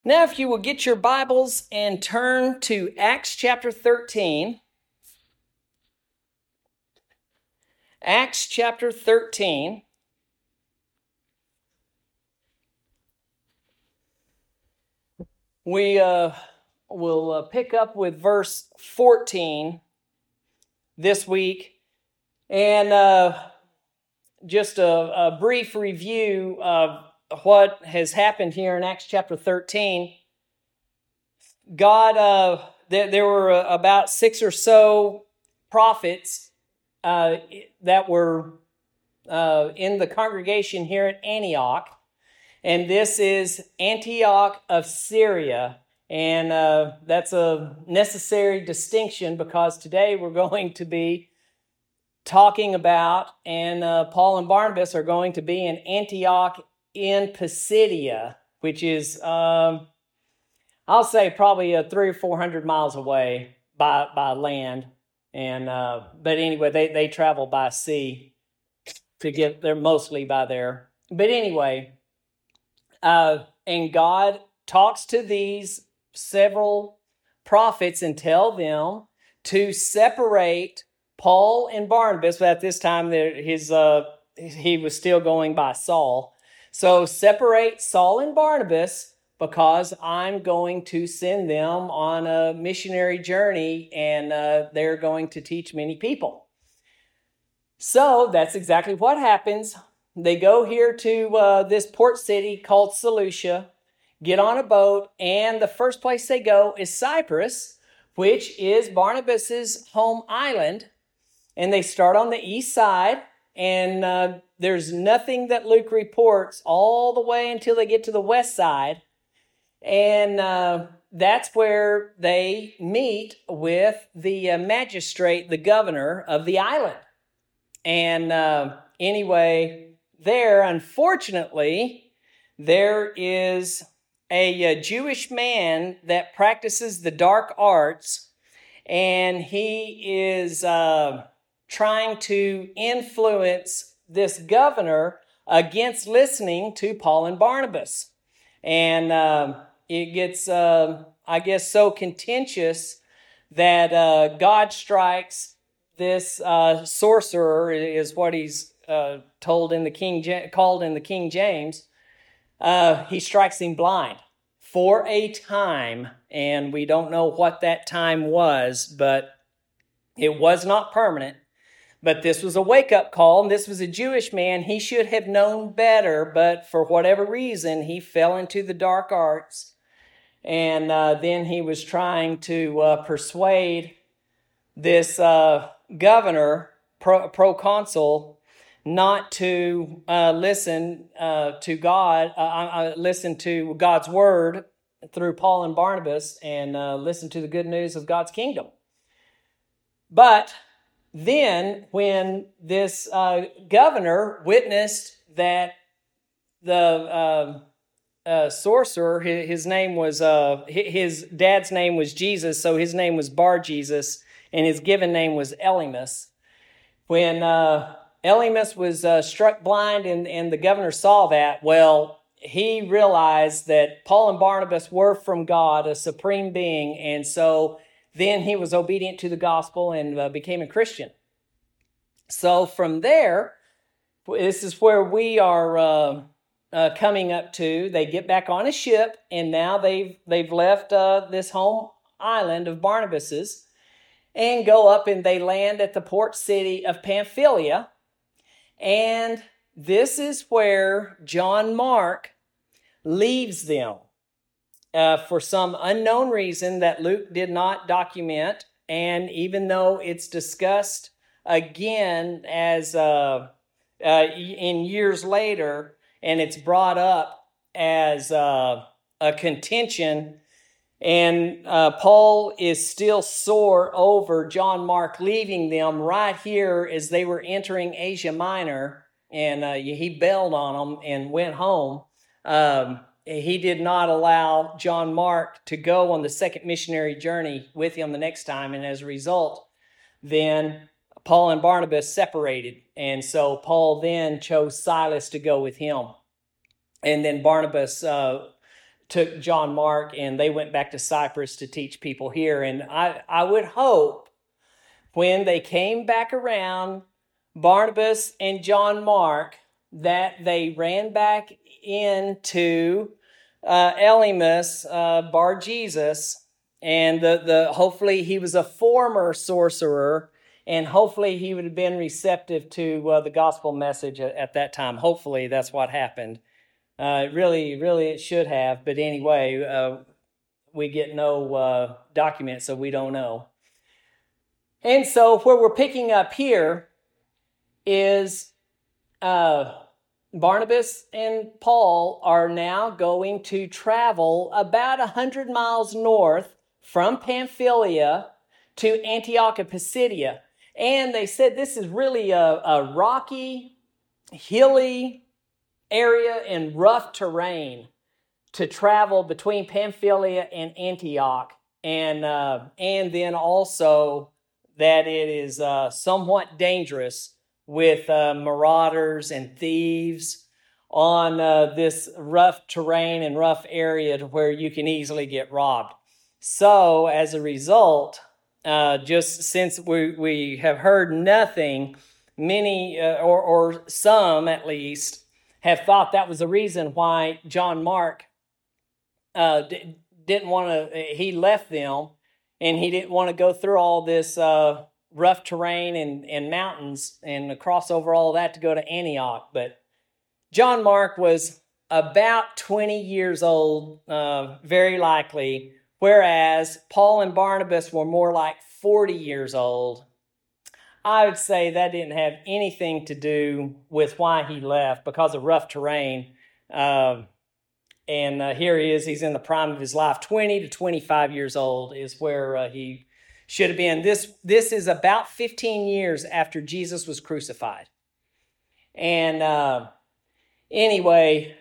Now, if you will get your Bibles and turn to Acts chapter 13. Acts chapter 13. We will pick up with verse 14 this week. And just a brief review of what has happened here in Acts chapter 13. There were about 6 or so prophets that were in the congregation here at Antioch. And this is Antioch of Syria. And that's a necessary distinction because today we're going to be talking about, and Paul and Barnabas are going to be in Antioch in Pisidia, which is, I'll say probably 300 or 400 miles away by land. And but anyway, they travel by sea to get there, mostly by there. But anyway, and God talks to these several prophets and tell them to separate Paul and Barnabas. But at this time, he was still going by Saul. So separate Saul and Barnabas because I'm going to send them on a missionary journey, and they're going to teach many people. So that's exactly what happens. They go here to this port city called Seleucia, get on a boat, and the first place they go is Cyprus, which is Barnabas's home island. And they start on the east side, and there's nothing that Luke reports all the way until they get to the west side. And that's where they meet with the magistrate, the governor of the island. And anyway, unfortunately, there is a Jewish man that practices the dark arts, and he is trying to influence this governor against listening to Paul and Barnabas. And it gets, I guess, so contentious that God strikes this sorcerer, is what he's called in the King James. He strikes him blind for a time, and we don't know what that time was, but it was not permanent. But this was a wake-up call, and this was a Jewish man. He should have known better, but for whatever reason, he fell into the dark arts. And then he was trying to persuade this governor, proconsul, not to listen to God, listen to God's word through Paul and Barnabas, and listen to the good news of God's kingdom. But then when this governor witnessed that the sorcerer, his dad's name was Jesus, so his name was Bar Jesus, and his given name was Elymas. When Elymas was struck blind and the governor saw that, well, he realized that Paul and Barnabas were from God, a supreme being, and so then he was obedient to the gospel and became a Christian. So from there, this is where we are coming up to. They get back on a ship, and now they've left this home island of Barnabas's and go up, and they land at the port city of Pamphylia. And this is where John Mark leaves them for some unknown reason that Luke did not document. And even though it's discussed again as in years later, and it's brought up as a contention, and Paul is still sore over John Mark leaving them right here as they were entering Asia Minor, and he bailed on them and went home. He did not allow John Mark to go on the second missionary journey with him the next time, and as a result, then Paul and Barnabas separated, and so Paul then chose Silas to go with him. And then Barnabas took John Mark and they went back to Cyprus to teach people here. And I would hope when they came back around, Barnabas and John Mark, that they ran back into Elymas, Bar Jesus, and hopefully he was a former sorcerer, and hopefully he would have been receptive to the gospel message at that time. Hopefully that's what happened. Really, it should have, but anyway, we get no document, so we don't know. And so where we're picking up here is Barnabas and Paul are now going to travel about 100 miles north from Pamphylia to Antioch of Pisidia. And they said this is really a rocky, hilly area and rough terrain to travel between Pamphylia and Antioch. And then also that it is somewhat dangerous with marauders and thieves on this rough terrain and rough area to where you can easily get robbed. So as a result, just since we have heard nothing, many or some at least have thought that was the reason why John Mark didn't want to, he left them, and he didn't want to go through all this rough terrain and mountains and cross over all of that to go to Antioch. But John Mark was about 20 years old, very likely, whereas Paul and Barnabas were more like 40 years old. I would say that didn't have anything to do with why he left, because of rough terrain. And here he is, he's in the prime of his life. 20 to 25 years old is where he should have been. This is about 15 years after Jesus was crucified. And anyway,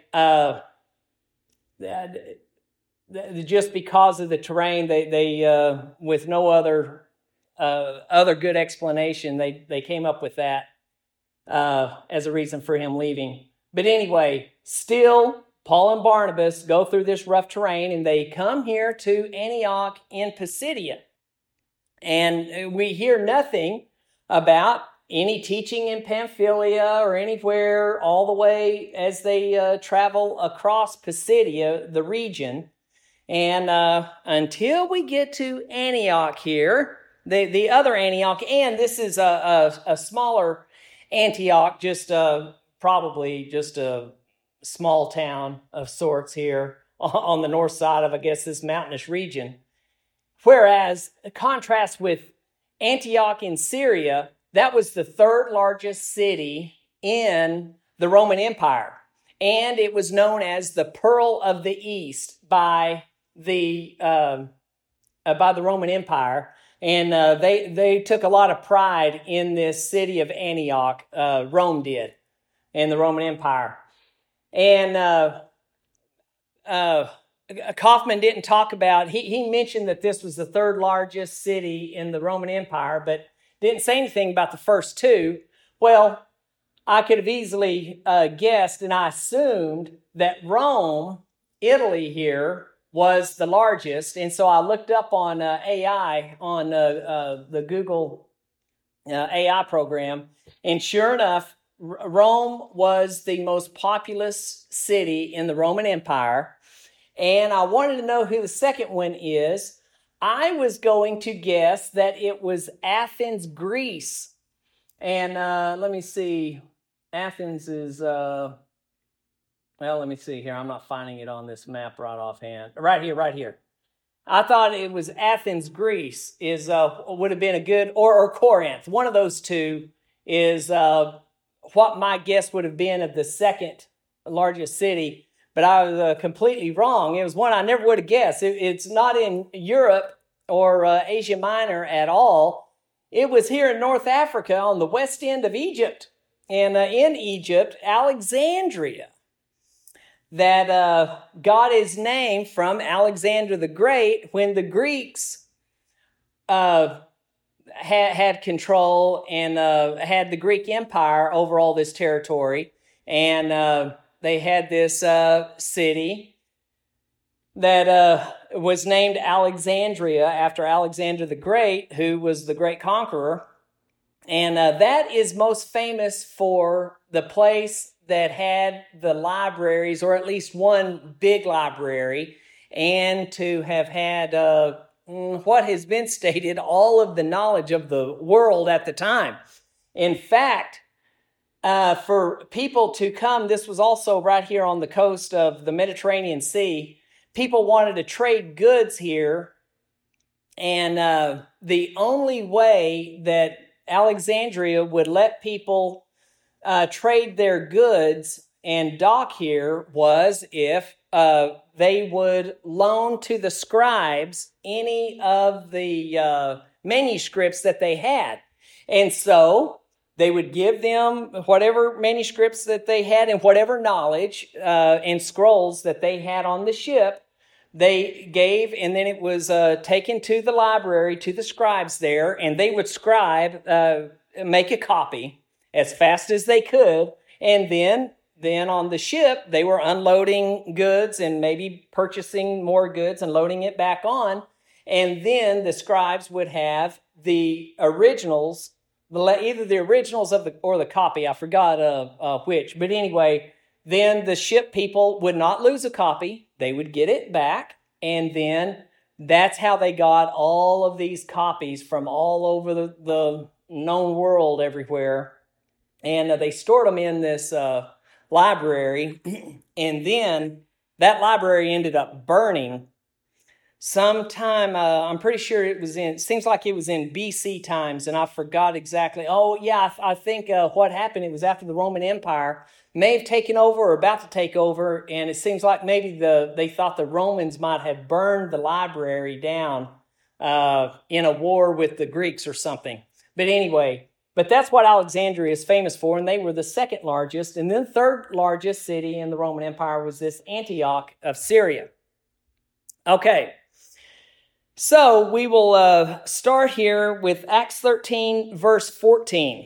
just because of the terrain, they with no other good explanation, they came up with that as a reason for him leaving. But anyway, still, Paul and Barnabas go through this rough terrain, and they come here to Antioch in Pisidia. And we hear nothing about any teaching in Pamphylia or anywhere all the way as they travel across Pisidia, the region. And until we get to Antioch here, the other Antioch, and this is a smaller Antioch, just probably just a small town of sorts here on the north side of, I guess, this mountainous region. Whereas, contrast with Antioch in Syria, that was the third largest city in the Roman Empire. And it was known as the Pearl of the East by the Roman Empire. And they took a lot of pride in this city of Antioch, Rome did, and the Roman Empire. And Kaufman didn't talk about, he mentioned that this was the third largest city in the Roman Empire, but didn't say anything about the first two. Well, I could have easily guessed, and I assumed that Rome, Italy here, was the largest. And so I looked up on AI, on the Google AI program, and sure enough, Rome was the most populous city in the Roman Empire. And I wanted to know who the second one is. I was going to guess that it was Athens, Greece. And let me see. Athens is, well, let me see here. I'm not finding it on this map right offhand. Right here. I thought it was Athens, Greece is would have been a good, or Corinth. One of those two is what my guess would have been of the second largest city. But I was completely wrong. It was one I never would have guessed. It's not in Europe or Asia Minor at all. It was here in North Africa on the west end of Egypt. And in Egypt, Alexandria, that got its name from Alexander the Great when the Greeks had control and had the Greek Empire over all this territory. And they had this city that was named Alexandria after Alexander the Great, who was the great conqueror. And that is most famous for the place that had the libraries, or at least one big library, and to have had what has been stated, all of the knowledge of the world at the time. In fact, for people to come, this was also right here on the coast of the Mediterranean Sea. People wanted to trade goods here, and the only way that Alexandria would let people trade their goods and dock here was if they would loan to the scribes any of the manuscripts that they had. And so they would give them whatever manuscripts that they had and whatever knowledge and scrolls that they had on the ship, they gave, and then it was taken to the library, to the scribes there, and they would scribe, make a copy as fast as they could, and then on the ship, they were unloading goods and maybe purchasing more goods and loading it back on, and then the scribes would have the originals, either the originals of or the copy, I forgot which, but anyway, then the ship people would not lose a copy. They would get it back, and then that's how they got all of these copies from all over the known world everywhere. And they stored them in this library, and then that library ended up burning sometime, I'm pretty sure it seems like it was in BC times, and I forgot exactly. Oh, yeah, I think what happened, it was after the Roman Empire may have taken over or about to take over, and it seems like maybe they thought the Romans might have burned the library down in a war with the Greeks or something. But anyway, that's what Alexandria is famous for, and they were the second largest. And then the third largest city in the Roman Empire was this Antioch of Syria. Okay, so we will start here with Acts 13, verse 14.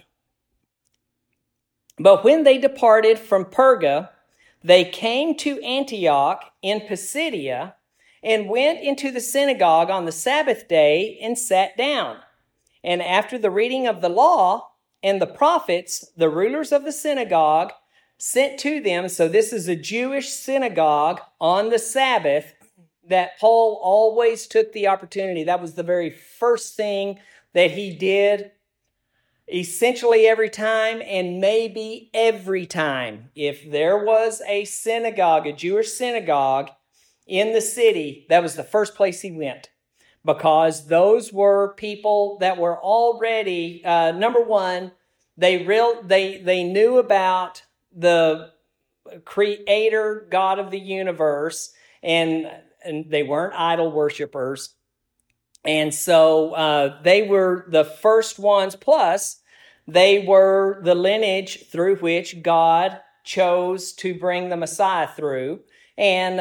But when they departed from Perga, they came to Antioch in Pisidia and went into the synagogue on the Sabbath day and sat down. And after the reading of the law and the prophets, the rulers of the synagogue sent to them. So this is a Jewish synagogue on the Sabbath that Paul always took the opportunity. That was the very first thing that he did, essentially every time, and maybe every time. If there was a synagogue, a Jewish synagogue in the city, that was the first place he went, because those were people that were already, number one, they knew about the Creator, God of the universe, and they weren't idol worshipers. And so they were the first ones, plus they were the lineage through which God chose to bring the Messiah through. And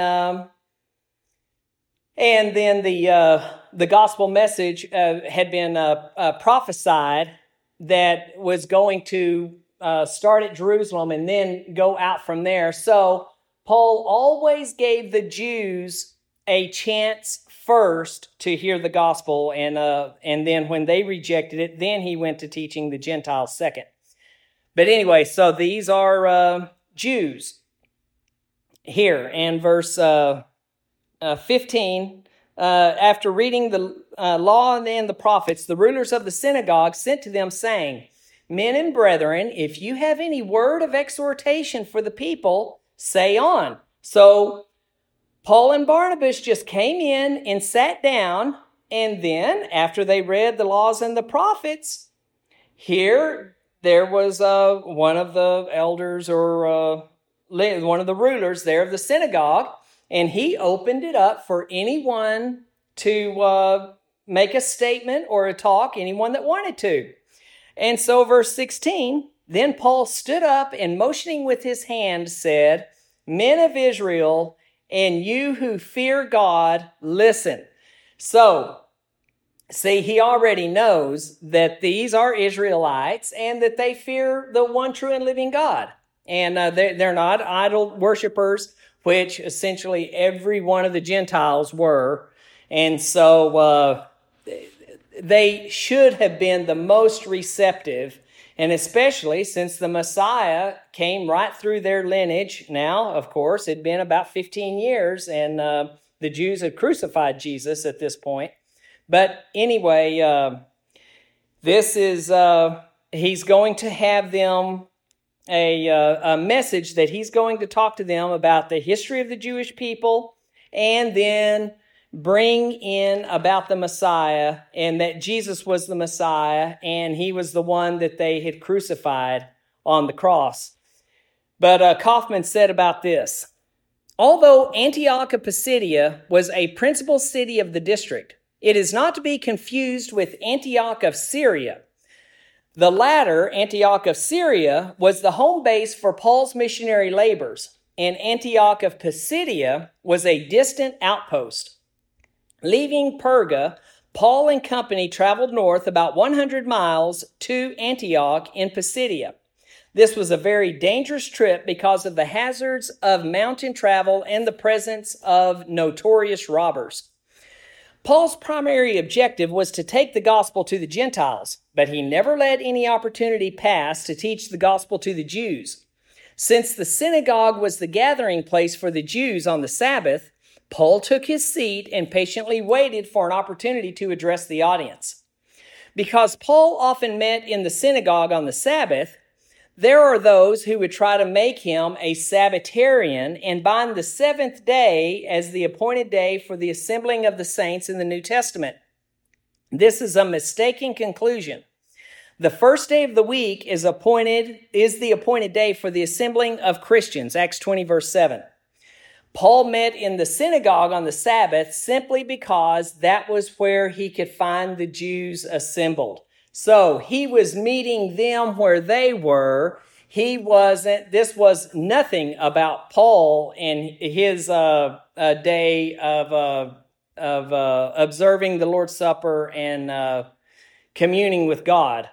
then the gospel message had been prophesied that was going to start at Jerusalem and then go out from there. So Paul always gave the Jews a chance first to hear the gospel, and then when they rejected it, then he went to teaching the Gentiles second. But anyway, so these are Jews here. And verse 15, after reading the law and the prophets, the rulers of the synagogue sent to them, saying, Men and brethren, if you have any word of exhortation for the people, say on. So Paul and Barnabas just came in and sat down, and then after they read the laws and the prophets, here there was one of the elders or one of the rulers there of the synagogue, and he opened it up for anyone to make a statement or a talk, anyone that wanted to. And so verse 16, then Paul stood up and motioning with his hand said, Men of Israel, and you who fear God, listen. So, see, he already knows that these are Israelites and that they fear the one true and living God. And they're not idol worshipers, which essentially every one of the Gentiles were. And so they should have been the most receptive, and especially since the Messiah came right through their lineage. Now, of course, it had been about 15 years, and the Jews had crucified Jesus at this point. But anyway, this is, he's going to have them a message that he's going to talk to them about the history of the Jewish people, and then bring in about the Messiah, and that Jesus was the Messiah, and he was the one that they had crucified on the cross. But Kaufman said about this: although Antioch of Pisidia was a principal city of the district, it is not to be confused with Antioch of Syria. The latter, Antioch of Syria, was the home base for Paul's missionary labors, and Antioch of Pisidia was a distant outpost. Leaving Perga, Paul and company traveled north about 100 miles to Antioch in Pisidia. This was a very dangerous trip because of the hazards of mountain travel and the presence of notorious robbers. Paul's primary objective was to take the gospel to the Gentiles, but he never let any opportunity pass to teach the gospel to the Jews. Since the synagogue was the gathering place for the Jews on the Sabbath, Paul took his seat and patiently waited for an opportunity to address the audience. Because Paul often met in the synagogue on the Sabbath, there are those who would try to make him a Sabbatarian and bind the seventh day as the appointed day for the assembling of the saints in the New Testament. This is a mistaken conclusion. The first day of the week is the appointed day for the assembling of Christians, Acts 20, verse 7. Paul met in the synagogue on the Sabbath simply because that was where he could find the Jews assembled. So he was meeting them where they were. This was nothing about Paul and his day of observing the Lord's Supper and communing with God.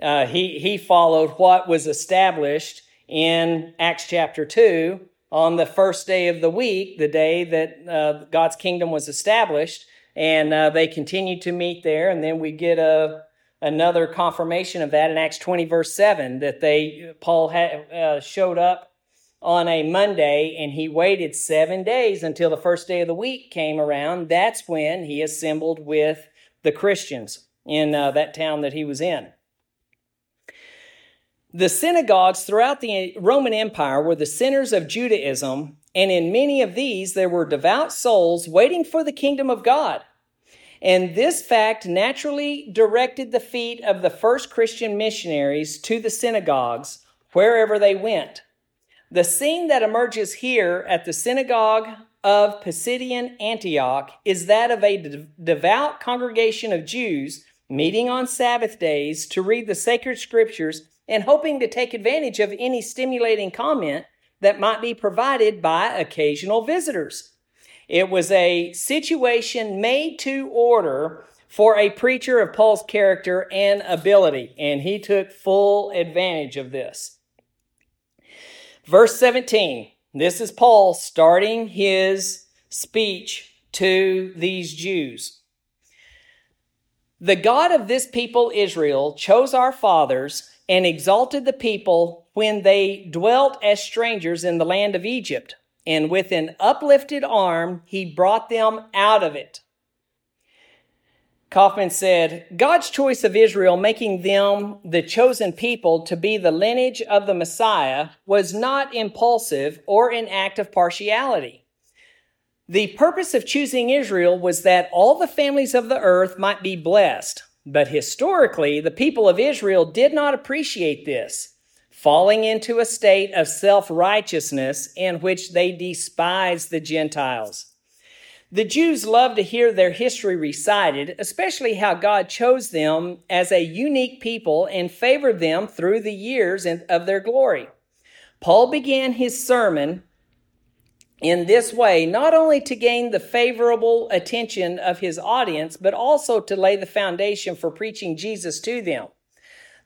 He followed what was established in Acts chapter 2 on the first day of the week, the day that God's kingdom was established, and they continued to meet there. And then we get another confirmation of that in Acts 20, verse 7, that Paul showed up on a Monday, and he waited 7 days until the first day of the week came around. That's when he assembled with the Christians in that town that he was in. The synagogues throughout the Roman Empire were the centers of Judaism, and in many of these there were devout souls waiting for the kingdom of God. And this fact naturally directed the feet of the first Christian missionaries to the synagogues wherever they went. The scene that emerges here at the synagogue of Pisidian Antioch is that of a devout congregation of Jews meeting on Sabbath days to read the sacred scriptures and hoping to take advantage of any stimulating comment that might be provided by occasional visitors. It was a situation made to order for a preacher of Paul's character and ability, and he took full advantage of this. Verse 17, this is Paul starting his speech to these Jews. The God of this people Israel chose our fathers and exalted the people when they dwelt as strangers in the land of Egypt, and with an uplifted arm he brought them out of it. Kaufman said, God's choice of Israel, making them the chosen people to be the lineage of the Messiah, was not impulsive or an act of partiality. The purpose of choosing Israel was that all the families of the earth might be blessed. But historically, the people of Israel did not appreciate this, falling into a state of self-righteousness in which they despised the Gentiles. The Jews loved to hear their history recited, especially how God chose them as a unique people and favored them through the years of their glory. Paul began his sermon in this way, not only to gain the favorable attention of his audience, but also to lay the foundation for preaching Jesus to them.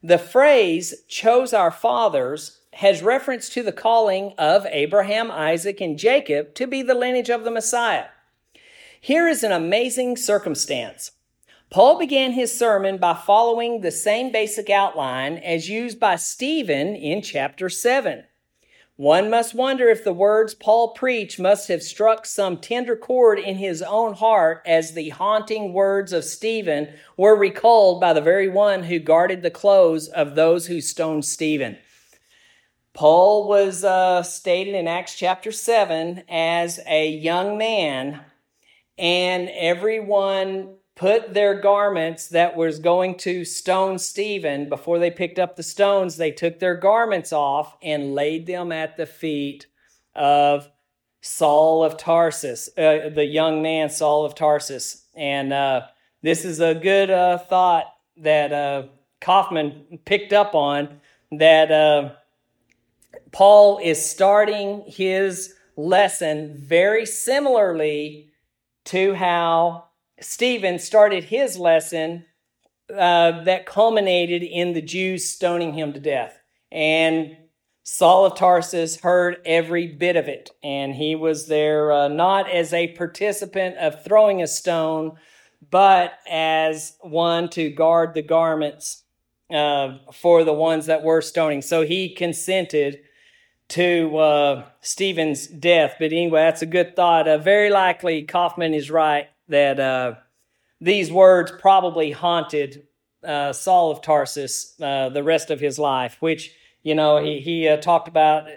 The phrase chose our fathers has reference to the calling of Abraham, Isaac, and Jacob to be the lineage of the Messiah. Here is an amazing circumstance. Paul began his sermon by following the same basic outline as used by Stephen in chapter 7. One must wonder if the words Paul preached must have struck some tender chord in his own heart as the haunting words of Stephen were recalled by the very one who guarded the clothes of those who stoned Stephen. Paul was stated in Acts chapter 7 as a young man, and everyone put their garments that was going to stone Stephen. Before they picked up the stones, they took their garments off and laid them at the feet of Saul of Tarsus, the young man Saul of Tarsus. And this is a good thought that Kaufman picked up on, that Paul is starting his lesson very similarly to how Stephen started his lesson that culminated in the Jews stoning him to death. And Saul of Tarsus heard every bit of it. And he was there not as a participant of throwing a stone, but as one to guard the garments for the ones that were stoning. So he consented to Stephen's death. But anyway, that's a good thought. Very likely, Kaufman is right that these words probably haunted Saul of Tarsus the rest of his life, which, he talked about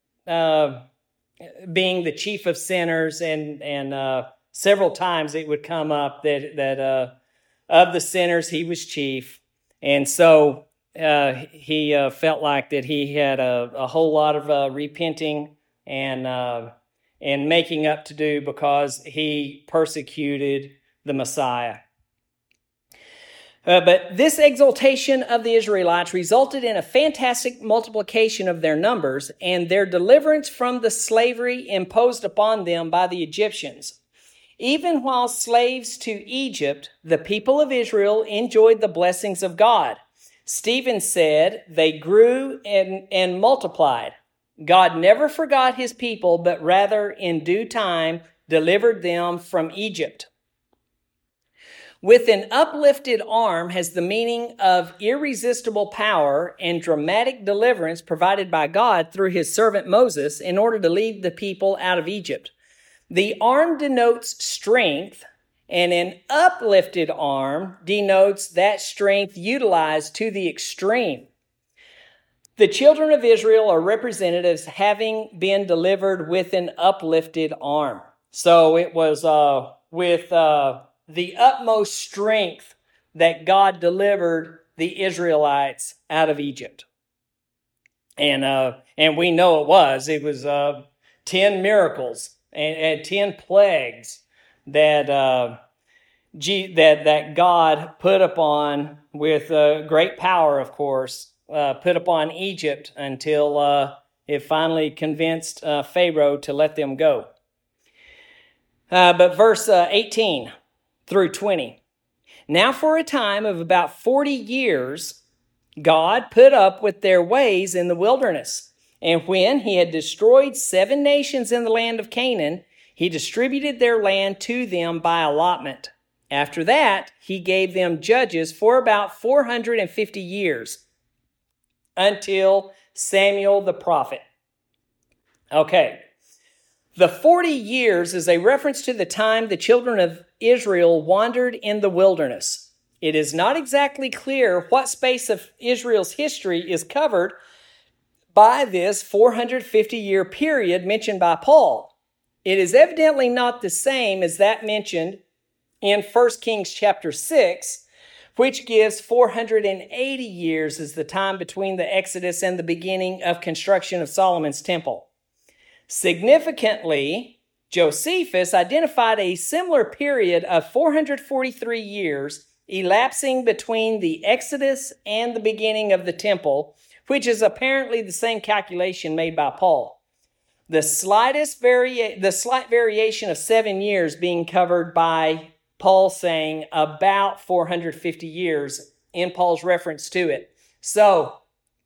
being the chief of sinners, and several times it would come up that of the sinners he was chief. And so he felt like that he had a whole lot of repenting and making up to do because he persecuted the Messiah. But this exaltation of the Israelites resulted in a fantastic multiplication of their numbers and their deliverance from the slavery imposed upon them by the Egyptians. Even while slaves to Egypt, the people of Israel enjoyed the blessings of God. Stephen said they grew and multiplied. God never forgot his people, but rather in due time delivered them from Egypt. With an uplifted arm has the meaning of irresistible power and dramatic deliverance provided by God through his servant Moses in order to lead the people out of Egypt. The arm denotes strength, and an uplifted arm denotes that strength utilized to the extreme. The children of Israel are represented as having been delivered with an uplifted arm. So it was with the utmost strength that God delivered the Israelites out of Egypt. And we know it was 10 miracles and 10 plagues that God put upon, with great power, of course, put upon Egypt until it finally convinced Pharaoh to let them go. But verse 18 through 20. Now for a time of about 40 years, God put up with their ways in the wilderness. And when he had destroyed 7 nations in the land of Canaan, he distributed their land to them by allotment. After that, he gave them judges for about 450 years until Samuel the prophet. Okay. The 40 years is a reference to the time the children of Israel wandered in the wilderness. It is not exactly clear what space of Israel's history is covered by this 450-year period mentioned by Paul. It is evidently not the same as that mentioned in 1 Kings chapter 6, which gives 480 years as the time between the Exodus and the beginning of construction of Solomon's temple. Significantly, Josephus identified a similar period of 443 years elapsing between the Exodus and the beginning of the temple, which is apparently the same calculation made by Paul. The slight variation of 7 years being covered by Paul saying about 450 years in Paul's reference to it. So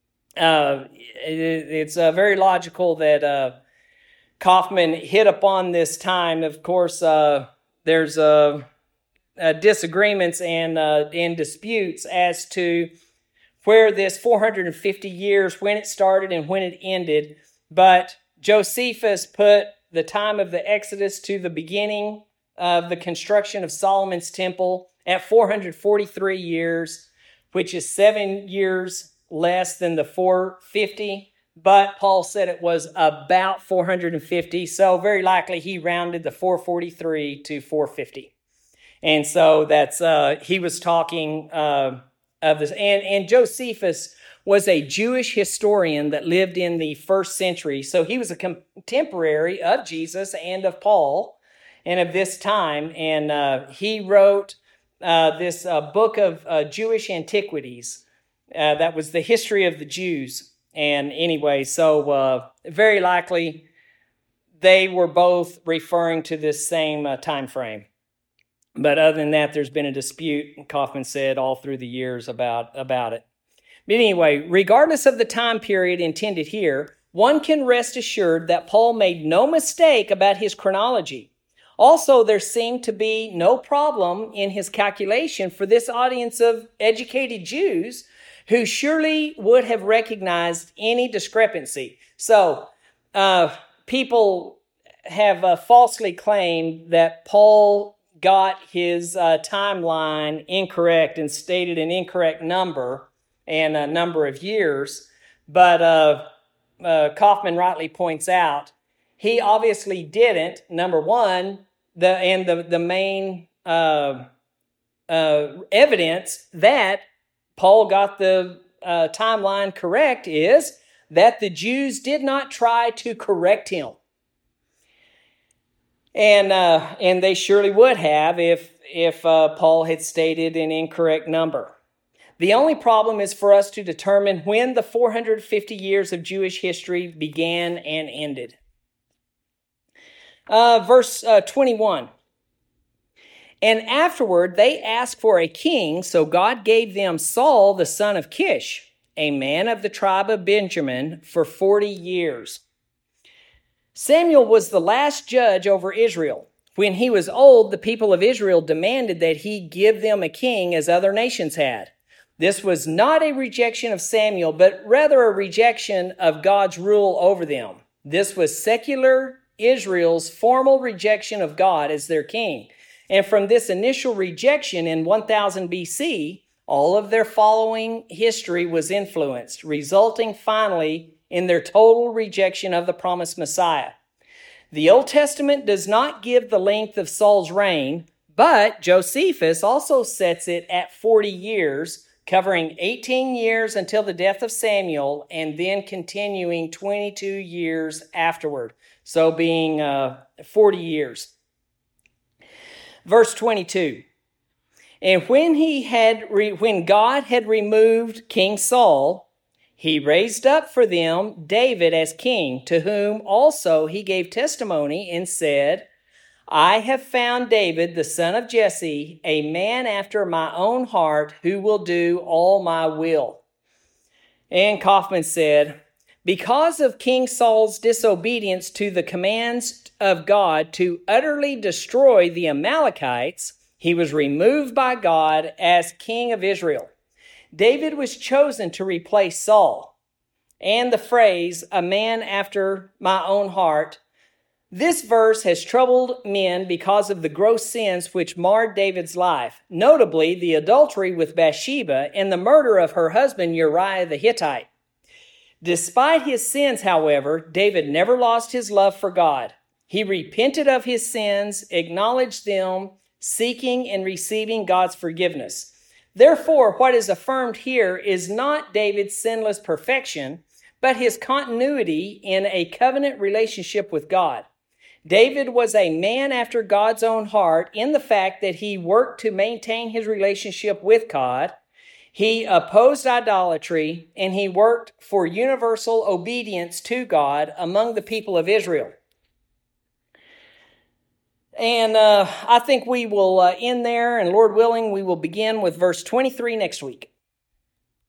it's very logical that Kaufman hit upon this time. Of course, there's disagreements and disputes as to where this 450 years, when it started and when it ended. But Josephus put the time of the Exodus to the beginning of the construction of Solomon's temple at 443 years, which is 7 years less than the 450. But Paul said it was about 450. So very likely he rounded the 443 to 450. And so that's, he was talking of this. And Josephus was a Jewish historian that lived in the first century. So he was a contemporary of Jesus and of Paul and of this time. And he wrote this book of Jewish antiquities. That was the history of the Jews. And anyway, so very likely they were both referring to this same time frame. But other than that, there's been a dispute, Kaufman said, all through the years about it. But anyway, regardless of the time period intended here, one can rest assured that Paul made no mistake about his chronology. Also, there seemed to be no problem in his calculation for this audience of educated Jews who surely would have recognized any discrepancy. So, people have falsely claimed that Paul got his timeline incorrect and stated an incorrect number and a number of years. But Kaufman rightly points out, he obviously didn't. Number one, the main evidence that Paul got the timeline correct is that the Jews did not try to correct him. And they surely would have if Paul had stated an incorrect number. The only problem is for us to determine when the 450 years of Jewish history began and ended. Verse 21. And afterward they asked for a king, so God gave them Saul the son of Kish, a man of the tribe of Benjamin, for 40 years. Samuel was the last judge over Israel. When he was old, the people of Israel demanded that he give them a king as other nations had. This was not a rejection of Samuel, but rather a rejection of God's rule over them. This was secular Israel's formal rejection of God as their king. And from this initial rejection in 1000 BC, all of their following history was influenced, resulting finally in their total rejection of the promised Messiah. The Old Testament does not give the length of Saul's reign, but Josephus also sets it at 40 years, covering 18 years until the death of Samuel, and then continuing 22 years afterward, so being 40 years. Verse 22. And when God had removed King Saul, he raised up for them David as king, to whom also he gave testimony and said, I have found David, the son of Jesse, a man after my own heart, who will do all my will. And Kaufman said, because of King Saul's disobedience to the commands of God to utterly destroy the Amalekites, he was removed by God as king of Israel. David was chosen to replace Saul. And the phrase, a man after my own heart, this verse has troubled men because of the gross sins which marred David's life, notably the adultery with Bathsheba and the murder of her husband Uriah the Hittite. Despite his sins, however, David never lost his love for God. He repented of his sins, acknowledged them, seeking and receiving God's forgiveness. Therefore, what is affirmed here is not David's sinless perfection, but his continuity in a covenant relationship with God. David was a man after God's own heart in the fact that he worked to maintain his relationship with God. He opposed idolatry, and he worked for universal obedience to God among the people of Israel. And I think we will end there, and Lord willing, we will begin with verse 23 next week.